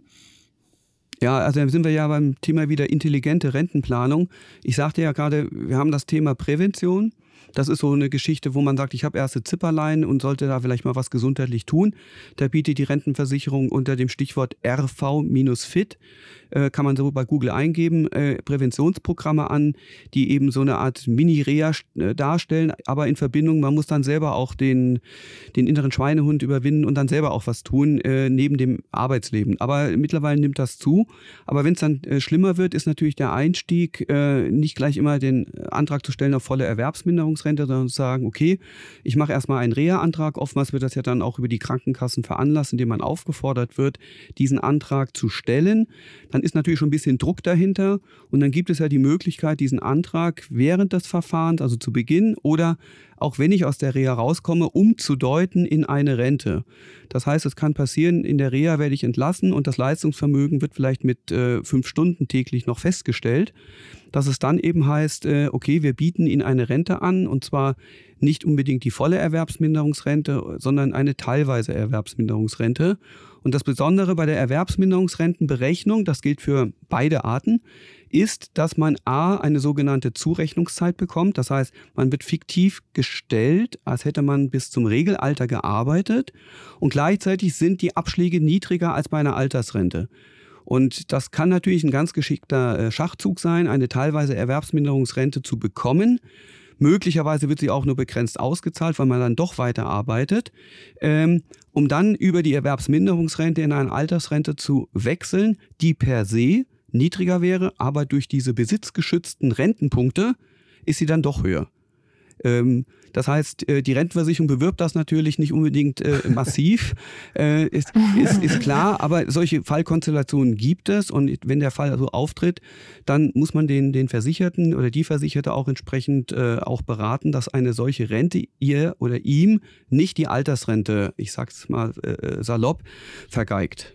Ja, also dann sind wir ja beim Thema wieder intelligente Rentenplanung. Ich sagte ja gerade, wir haben das Thema Prävention. Das ist so eine Geschichte, wo man sagt, ich habe erste Zipperlein und sollte da vielleicht mal was gesundheitlich tun. Da bietet die Rentenversicherung unter dem Stichwort R V-Fit, äh, kann man so bei Google eingeben, äh, Präventionsprogramme an, die eben so eine Art Mini-Reha äh, darstellen, aber in Verbindung, man muss dann selber auch den, den inneren Schweinehund überwinden und dann selber auch was tun, äh, neben dem Arbeitsleben. Aber mittlerweile nimmt das zu. Aber wenn es dann äh, schlimmer wird, ist natürlich der Einstieg, äh, nicht gleich immer den Antrag zu stellen auf volle Erwerbsminderungsrente, sondern zu sagen, okay, ich mache erstmal einen Reha-Antrag. Oftmals wird das ja dann auch über die Krankenkassen veranlasst, indem man aufgefordert wird, diesen Antrag zu stellen. Dann ist natürlich schon ein bisschen Druck dahinter und dann gibt es ja die Möglichkeit, diesen Antrag während des Verfahrens, also zu Beginn oder auch wenn ich aus der Reha rauskomme, umzudeuten in eine Rente. Das heißt, es kann passieren, in der Reha werde ich entlassen und das Leistungsvermögen wird vielleicht mit äh, fünf Stunden täglich noch festgestellt, dass es dann eben heißt, äh, okay, wir bieten Ihnen eine Rente an und zwar nicht unbedingt die volle Erwerbsminderungsrente, sondern eine teilweise Erwerbsminderungsrente. Und das Besondere bei der Erwerbsminderungsrentenberechnung, das gilt für beide Arten, ist, dass man a. eine sogenannte Zurechnungszeit bekommt. Das heißt, man wird fiktiv gestellt, als hätte man bis zum Regelalter gearbeitet und gleichzeitig sind die Abschläge niedriger als bei einer Altersrente. Und das kann natürlich ein ganz geschickter Schachzug sein, eine teilweise Erwerbsminderungsrente zu bekommen. Möglicherweise wird sie auch nur begrenzt ausgezahlt, weil man dann doch weiterarbeitet, ähm, um dann über die Erwerbsminderungsrente in eine Altersrente zu wechseln, die per se niedriger wäre, aber durch diese besitzgeschützten Rentenpunkte ist sie dann doch höher. Ähm, das heißt, äh, die Rentenversicherung bewirbt das natürlich nicht unbedingt äh, massiv, äh, ist, ist, ist klar, aber solche Fallkonstellationen gibt es und wenn der Fall so auftritt, dann muss man den, den Versicherten oder die Versicherte auch entsprechend äh, auch beraten, dass eine solche Rente ihr oder ihm nicht die Altersrente, ich sag's mal äh, salopp, vergeigt.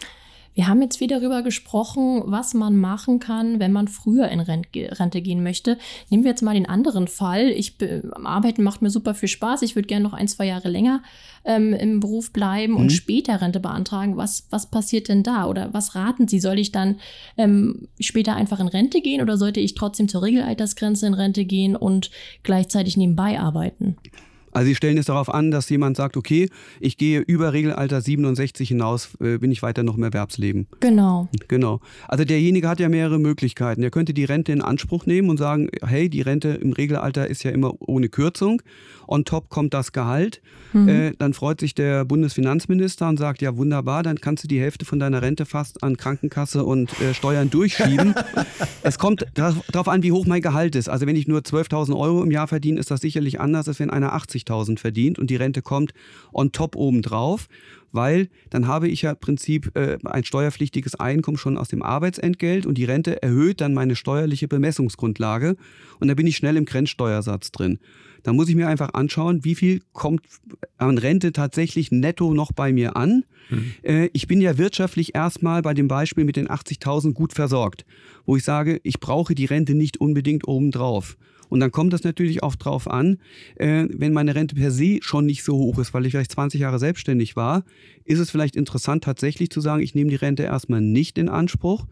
Wir haben jetzt viel darüber gesprochen, was man machen kann, wenn man früher in Rente gehen möchte. Nehmen wir jetzt mal den anderen Fall. Ich Arbeiten macht mir super viel Spaß. Ich würde gerne noch ein, zwei Jahre länger ähm, im Beruf bleiben und mhm. später Rente beantragen. Was, was passiert denn da? Oder was raten Sie? Soll ich dann ähm, später einfach in Rente gehen oder sollte ich trotzdem zur Regelaltersgrenze in Rente gehen und gleichzeitig nebenbei arbeiten? Also Sie stellen es darauf an, dass jemand sagt, okay, ich gehe über Regelalter siebenundsechzig hinaus, äh, bin ich weiter noch im Erwerbsleben. Genau. Genau. Also derjenige hat ja mehrere Möglichkeiten. Er könnte die Rente in Anspruch nehmen und sagen, hey, die Rente im Regelalter ist ja immer ohne Kürzung. On top kommt das Gehalt. Mhm. Äh, dann freut sich der Bundesfinanzminister und sagt, ja wunderbar, dann kannst du die Hälfte von deiner Rente fast an Krankenkasse und äh, Steuern durchschieben. Es kommt darauf an, wie hoch mein Gehalt ist. Also wenn ich nur zwölftausend Euro im Jahr verdiene, ist das sicherlich anders, als wenn einer achtzigtausend verdient und die Rente kommt on top obendrauf. Weil dann habe ich ja im Prinzip äh, ein steuerpflichtiges Einkommen schon aus dem Arbeitsentgelt und die Rente erhöht dann meine steuerliche Bemessungsgrundlage und da bin ich schnell im Grenzsteuersatz drin. Da muss ich mir einfach anschauen, wie viel kommt an Rente tatsächlich netto noch bei mir an. Mhm. Äh, ich bin ja wirtschaftlich erstmal bei dem Beispiel mit den achtzigtausend gut versorgt, wo ich sage, ich brauche die Rente nicht unbedingt obendrauf. Und dann kommt das natürlich auch drauf an, äh, wenn meine Rente per se schon nicht so hoch ist, weil ich vielleicht zwanzig Jahre selbstständig war, ist es vielleicht interessant tatsächlich zu sagen, ich nehme die Rente erstmal nicht in Anspruch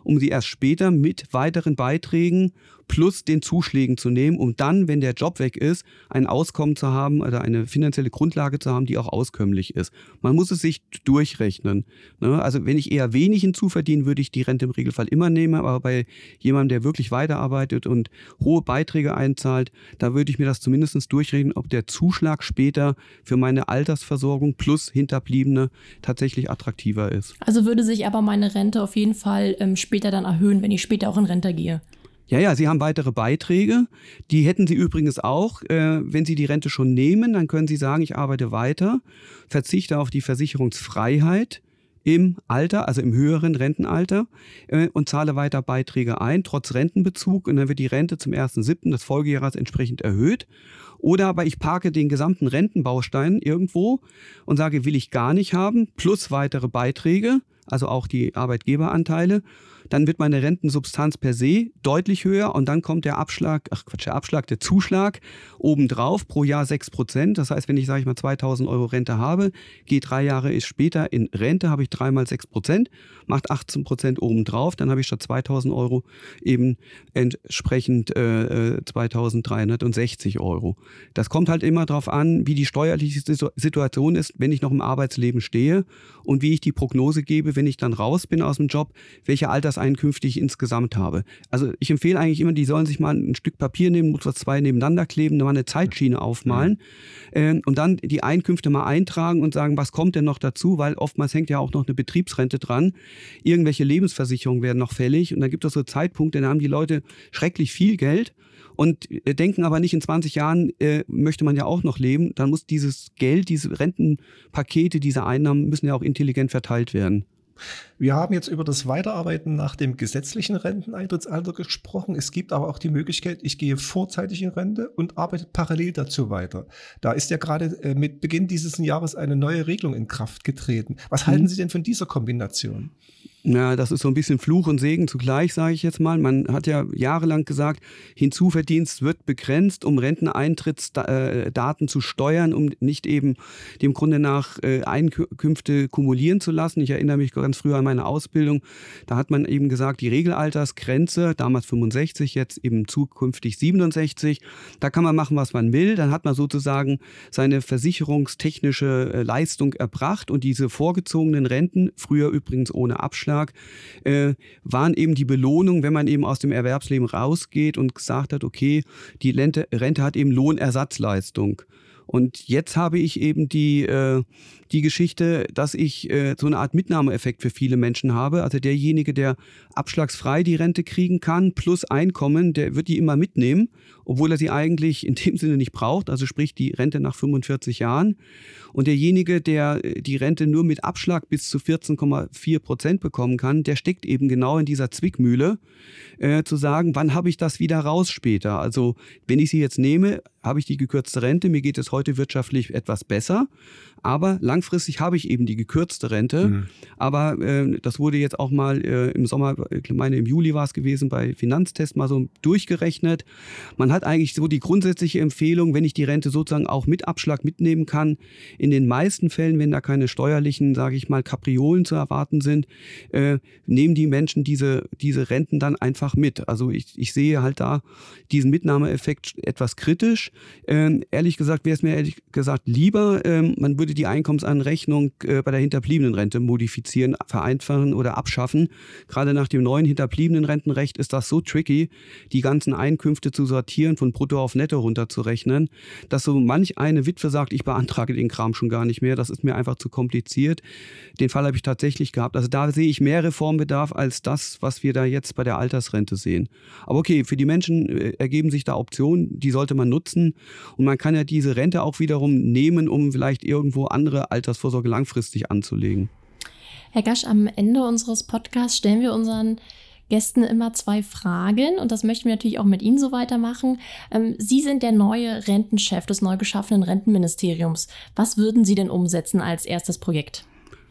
um sie erst später mit weiteren Beiträgen plus den Zuschlägen zu nehmen, um dann, wenn der Job weg ist, ein Auskommen zu haben oder eine finanzielle Grundlage zu haben, die auch auskömmlich ist. Man muss es sich durchrechnen. Ne? Also wenn ich eher wenig hinzuverdiene, würde ich die Rente im Regelfall immer nehmen, aber bei jemandem, der wirklich weiterarbeitet und hohe Beiträge einzahlt, da würde ich mir das zumindest durchrechnen, ob der Zuschlag später für meine Altersversorgung plus Hinterbliebene tatsächlich attraktiver ist. Also würde sich aber meine Rente auf jeden Fall ähm, später dann erhöhen, wenn ich später auch in Rente gehe. Ja, ja, Sie haben weitere Beiträge. Die hätten Sie übrigens auch, äh, wenn Sie die Rente schon nehmen, dann können Sie sagen, ich arbeite weiter, verzichte auf die Versicherungsfreiheit im Alter, also im höheren Rentenalter äh, und zahle weiter Beiträge ein, trotz Rentenbezug. Und dann wird die Rente zum ersten siebten des Folgejahres entsprechend erhöht. Oder aber ich parke den gesamten Rentenbaustein irgendwo und sage, will ich gar nicht haben, plus weitere Beiträge, also auch die Arbeitgeberanteile. Dann wird meine Rentensubstanz per se deutlich höher und dann kommt der Abschlag, ach Quatsch, der Abschlag, der Zuschlag obendrauf pro Jahr sechs Prozent. Das heißt, wenn ich, sage ich mal, zweitausend Euro Rente habe, gehe drei Jahre ist später in Rente, habe ich drei mal sechs Prozent, macht achtzehn Prozent obendrauf, dann habe ich statt zweitausend Euro eben entsprechend äh, zweitausenddreihundertsechzig Euro. Das kommt halt immer darauf an, wie die steuerliche Situation ist, wenn ich noch im Arbeitsleben stehe und wie ich die Prognose gebe, wenn ich dann raus bin aus dem Job, welche Alterseinkünfte ich insgesamt habe. Also ich empfehle eigentlich immer, die sollen sich mal ein Stück Papier nehmen, oder zwei nebeneinander kleben, mal eine Zeitschiene aufmalen äh, und dann die Einkünfte mal eintragen und sagen, was kommt denn noch dazu, weil oftmals hängt ja auch noch eine Betriebsrente dran. Irgendwelche Lebensversicherungen werden noch fällig und dann gibt es so Zeitpunkte, da haben die Leute schrecklich viel Geld und denken aber nicht, in zwanzig Jahren äh, möchte man ja auch noch leben. Dann muss dieses Geld, diese Rentenpakete, diese Einnahmen müssen ja auch intelligent verteilt werden. Wir haben jetzt über das Weiterarbeiten nach dem gesetzlichen Renteneintrittsalter gesprochen. Es gibt aber auch die Möglichkeit, ich gehe vorzeitig in Rente und arbeite parallel dazu weiter. Da ist ja gerade mit Beginn dieses Jahres eine neue Regelung in Kraft getreten. Was halten Sie denn von dieser Kombination? Ja, das ist so ein bisschen Fluch und Segen zugleich, sage ich jetzt mal. Man hat ja jahrelang gesagt, Hinzuverdienst wird begrenzt, um Renteneintrittsdaten zu steuern, um nicht eben dem Grunde nach Einkünfte kumulieren zu lassen. Ich erinnere mich ganz früher an meine Ausbildung. Da hat man eben gesagt, die Regelaltersgrenze, damals fünfundsechzig, jetzt eben zukünftig siebenundsechzig. Da kann man machen, was man will. Dann hat man sozusagen seine versicherungstechnische Leistung erbracht und diese vorgezogenen Renten, früher übrigens ohne Abschlag, Äh, waren eben die Belohnung, wenn man eben aus dem Erwerbsleben rausgeht und gesagt hat, okay, die Rente, Rente hat eben Lohnersatzleistung. Und jetzt habe ich eben die, äh, die Geschichte, dass ich äh, so eine Art Mitnahmeeffekt für viele Menschen habe. Also derjenige, der abschlagsfrei die Rente kriegen kann, plus Einkommen, der wird die immer mitnehmen, obwohl er sie eigentlich in dem Sinne nicht braucht, also sprich die Rente nach fünfundvierzig Jahren. Und derjenige, der die Rente nur mit Abschlag bis zu vierzehn Komma vier Prozent bekommen kann, der steckt eben genau in dieser Zwickmühle, äh, zu sagen, wann habe ich das wieder raus später? Also wenn ich sie jetzt nehme, habe ich die gekürzte Rente, mir geht es heute wirtschaftlich etwas besser, aber langfristig habe ich eben die gekürzte Rente. Mhm. Aber äh, das wurde jetzt auch mal äh, im Sommer, ich meine im Juli war es gewesen, bei Finanztest mal so durchgerechnet. Man hat eigentlich so die grundsätzliche Empfehlung, wenn ich die Rente sozusagen auch mit Abschlag mitnehmen kann, in den meisten Fällen, wenn da keine steuerlichen, sage ich mal, Kapriolen zu erwarten sind, äh, nehmen die Menschen diese, diese Renten dann einfach mit. Also ich, ich sehe halt da diesen Mitnahmeeffekt etwas kritisch. Ähm, ehrlich gesagt wäre es mir ehrlich gesagt lieber, ähm, man würde die Einkommensanrechnung äh, bei der hinterbliebenen Rente modifizieren, vereinfachen oder abschaffen. Gerade nach dem neuen hinterbliebenen Rentenrecht ist das so tricky, die ganzen Einkünfte zu sortieren, von Brutto auf Netto runterzurechnen, dass so manch eine Witwe sagt, ich beantrage den Kram schon gar nicht mehr, das ist mir einfach zu kompliziert. Den Fall habe ich tatsächlich gehabt. Also da sehe ich mehr Reformbedarf als das, was wir da jetzt bei der Altersrente sehen. Aber okay, für die Menschen äh, ergeben sich da Optionen, die sollte man nutzen. Und man kann ja diese Rente auch wiederum nehmen, um vielleicht irgendwo andere Altersvorsorge langfristig anzulegen. Herr Gasch, am Ende unseres Podcasts stellen wir unseren Gästen immer zwei Fragen und das möchten wir natürlich auch mit Ihnen so weitermachen. Ähm, Sie sind der neue Rentenchef des neu geschaffenen Rentenministeriums. Was würden Sie denn umsetzen als erstes Projekt?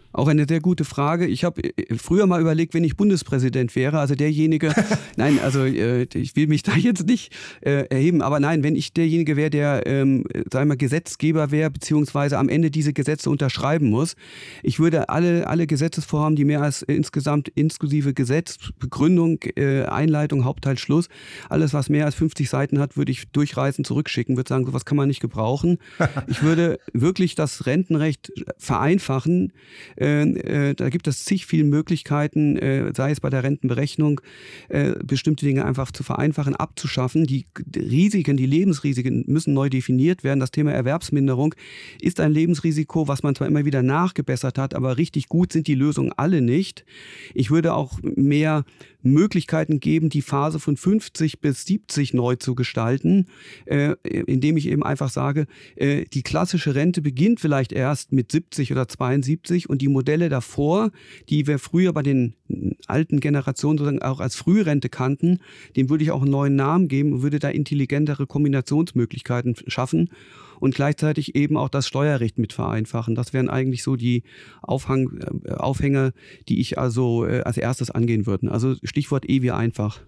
Auch eine sehr gute Frage. Ich habe früher mal überlegt, wenn ich Bundespräsident wäre, also derjenige, nein, also äh, ich will mich da jetzt nicht äh, erheben, aber nein, wenn ich derjenige wäre, der, ähm, sagen wir mal, Gesetzgeber wäre, beziehungsweise am Ende diese Gesetze unterschreiben muss, ich würde alle, alle Gesetzesvorhaben, die mehr als insgesamt inklusive Gesetz, Begründung, äh, Einleitung, Hauptteil, Schluss, alles, was mehr als fünfzig Seiten hat, würde ich durchreißen, zurückschicken, würde sagen, sowas kann man nicht gebrauchen. Ich würde wirklich das Rentenrecht vereinfachen. Äh, äh, da gibt es zig viele Möglichkeiten, äh, sei es bei der Rentenberechnung, äh, bestimmte Dinge einfach zu vereinfachen, abzuschaffen. Die Risiken, die Lebensrisiken müssen neu definiert werden. Das Thema Erwerbsminderung ist ein Lebensrisiko, was man zwar immer wieder nachgebessert hat, aber richtig gut sind die Lösungen alle nicht. Ich würde auch mehr Möglichkeiten geben, die Phase von fünfzig bis siebzig neu zu gestalten, äh, indem ich eben einfach sage, äh, die klassische Rente beginnt vielleicht erst mit siebzig oder zweiundsiebzig und die Modelle davor, die wir früher bei den alten Generationen sozusagen auch als Frührente kannten, dem würde ich auch einen neuen Namen geben und würde da intelligentere Kombinationsmöglichkeiten schaffen und gleichzeitig eben auch das Steuerrecht mit vereinfachen. Das wären eigentlich so die Aufhang, äh, Aufhänger, die ich also äh, als erstes angehen würde. Also Stichwort E wie einfach.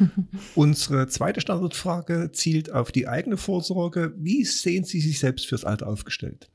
Unsere zweite Standardfrage zielt auf die eigene Vorsorge. Wie sehen Sie sich selbst fürs Alter aufgestellt?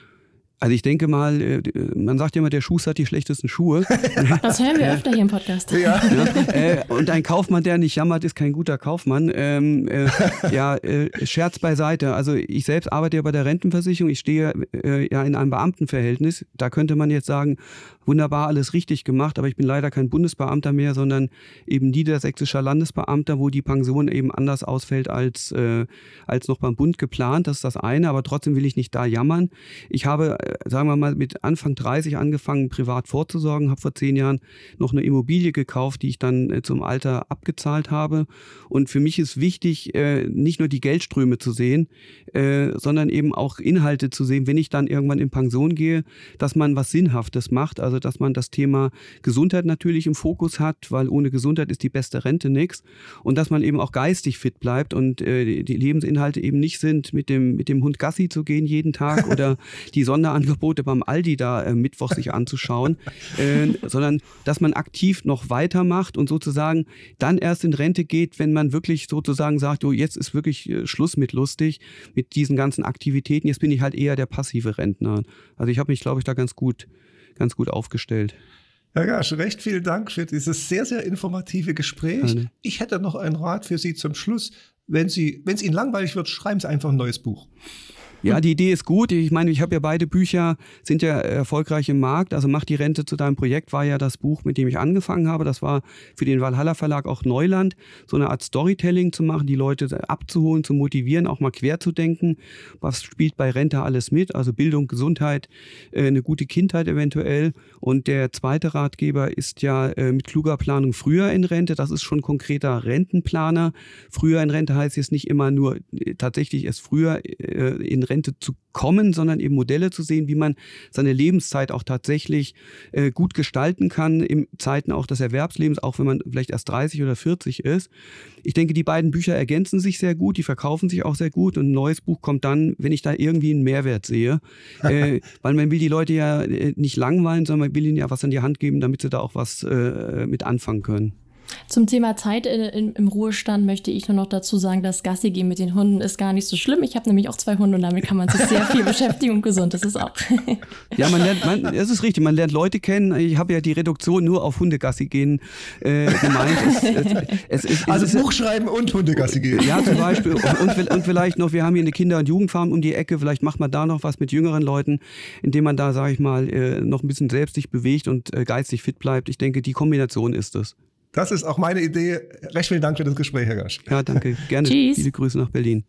Also ich denke mal, man sagt ja immer, der Schuster hat die schlechtesten Schuhe. Das hören wir öfter hier im Podcast. Ja. Ja, äh, und ein Kaufmann, der nicht jammert, ist kein guter Kaufmann. Ähm, äh, ja, äh, Scherz beiseite. Also ich selbst arbeite ja bei der Rentenversicherung. Ich stehe äh, ja in einem Beamtenverhältnis. Da könnte man jetzt sagen, wunderbar, alles richtig gemacht, aber ich bin leider kein Bundesbeamter mehr, sondern eben niedersächsischer Landesbeamter, wo die Pension eben anders ausfällt als, äh, als noch beim Bund geplant. Das ist das eine, aber trotzdem will ich nicht da jammern. Ich habe sagen wir mal, mit Anfang dreißig angefangen, privat vorzusorgen, habe vor zehn Jahren noch eine Immobilie gekauft, die ich dann äh, zum Alter abgezahlt habe. Und für mich ist wichtig, äh, nicht nur die Geldströme zu sehen, äh, sondern eben auch Inhalte zu sehen, wenn ich dann irgendwann in Pension gehe, dass man was Sinnhaftes macht, also dass man das Thema Gesundheit natürlich im Fokus hat, weil ohne Gesundheit ist die beste Rente nichts. Und dass man eben auch geistig fit bleibt und äh, die Lebensinhalte eben nicht sind, mit dem, mit dem Hund Gassi zu gehen jeden Tag oder die Sonderangebote beim Aldi da äh, Mittwoch sich anzuschauen, äh, sondern dass man aktiv noch weitermacht und sozusagen dann erst in Rente geht, wenn man wirklich sozusagen sagt, oh, jetzt ist wirklich äh, Schluss mit lustig, mit diesen ganzen Aktivitäten, jetzt bin ich halt eher der passive Rentner. Also ich habe mich, glaube ich, da ganz gut, ganz gut aufgestellt. Herr Gasch, recht vielen Dank für dieses sehr, sehr informative Gespräch. Gerne. Ich hätte noch einen Rat für Sie zum Schluss. Wenn Sie, wenn es Ihnen langweilig wird, schreiben Sie einfach ein neues Buch. Ja, die Idee ist gut. Ich meine, ich habe ja beide Bücher, sind ja erfolgreich im Markt. Also Mach die Rente zu deinem Projekt war ja das Buch, mit dem ich angefangen habe. Das war für den Walhalla Verlag auch Neuland, so eine Art Storytelling zu machen, die Leute abzuholen, zu motivieren, auch mal quer zu denken. Was spielt bei Rente alles mit? Also Bildung, Gesundheit, eine gute Kindheit eventuell. Und der zweite Ratgeber ist ja mit kluger Planung früher in Rente. Das ist schon konkreter Rentenplaner. Früher in Rente heißt jetzt nicht immer nur tatsächlich erst früher in Rente zu kommen, sondern eben Modelle zu sehen, wie man seine Lebenszeit auch tatsächlich äh, gut gestalten kann, in Zeiten auch des Erwerbslebens, auch wenn man vielleicht erst dreißig oder vierzig ist. Ich denke, die beiden Bücher ergänzen sich sehr gut, die verkaufen sich auch sehr gut und ein neues Buch kommt dann, wenn ich da irgendwie einen Mehrwert sehe, äh, weil man will die Leute ja nicht langweilen, sondern man will ihnen ja was an die Hand geben, damit sie da auch was äh, mit anfangen können. Zum Thema Zeit in, in, im Ruhestand möchte ich nur noch dazu sagen, dass Gassi gehen mit den Hunden ist gar nicht so schlimm. Ich habe nämlich auch zwei Hunde und damit kann man sich sehr viel beschäftigen und gesund ist es auch. Ja, man lernt, man, das ist richtig, man lernt Leute kennen. Ich habe ja die Reduktion nur auf Hundegassi gehen äh, gemeint. Es, es, es, es, also es, Buch schreiben und Hundegassi gehen. Ja, zum Beispiel. Und, und, und vielleicht noch, wir haben hier eine Kinder- und Jugendfarm um die Ecke, vielleicht macht man da noch was mit jüngeren Leuten, indem man da, sage ich mal, äh, noch ein bisschen selbst sich bewegt und äh, geistig fit bleibt. Ich denke, die Kombination ist es. Das ist auch meine Idee. Recht vielen Dank für das Gespräch, Herr Gasch. Ja, danke. Gerne. Tschüss. Viele Grüße nach Berlin.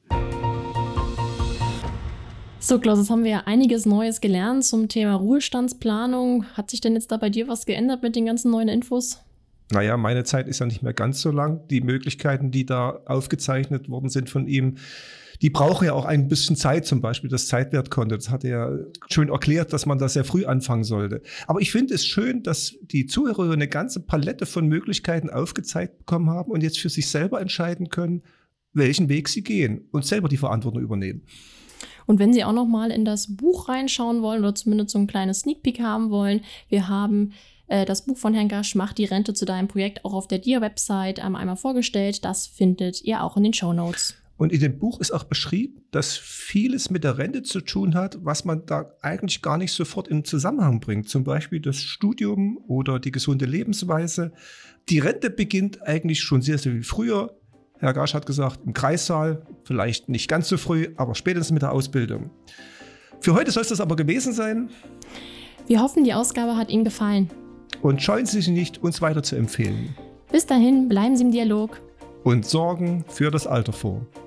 So, Klaus, jetzt haben wir ja einiges Neues gelernt zum Thema Ruhestandsplanung. Hat sich denn jetzt da bei dir was geändert mit den ganzen neuen Infos? Naja, meine Zeit ist ja nicht mehr ganz so lang. Die Möglichkeiten, die da aufgezeichnet worden sind von ihm, die brauchen ja auch ein bisschen Zeit, zum Beispiel das Zeitwertkonto. Das hat er ja schön erklärt, dass man da sehr früh anfangen sollte. Aber ich finde es schön, dass die Zuhörer eine ganze Palette von Möglichkeiten aufgezeigt bekommen haben und jetzt für sich selber entscheiden können, welchen Weg sie gehen und selber die Verantwortung übernehmen. Und wenn Sie auch noch mal in das Buch reinschauen wollen oder zumindest so ein kleines Sneak Peek haben wollen, wir haben äh, das Buch von Herrn Gasch, Mach die Rente zu deinem Projekt, auch auf der D I A-Website ähm, einmal vorgestellt. Das findet ihr auch in den Shownotes. Und in dem Buch ist auch beschrieben, dass vieles mit der Rente zu tun hat, was man da eigentlich gar nicht sofort in Zusammenhang bringt. Zum Beispiel das Studium oder die gesunde Lebensweise. Die Rente beginnt eigentlich schon sehr, sehr viel früher. Herr Gasch hat gesagt, im Kreissaal, vielleicht nicht ganz so früh, aber spätestens mit der Ausbildung. Für heute soll es das aber gewesen sein. Wir hoffen, die Ausgabe hat Ihnen gefallen. Und scheuen Sie sich nicht, uns weiter zu empfehlen. Bis dahin, bleiben Sie im Dialog. Und sorgen für das Alter vor.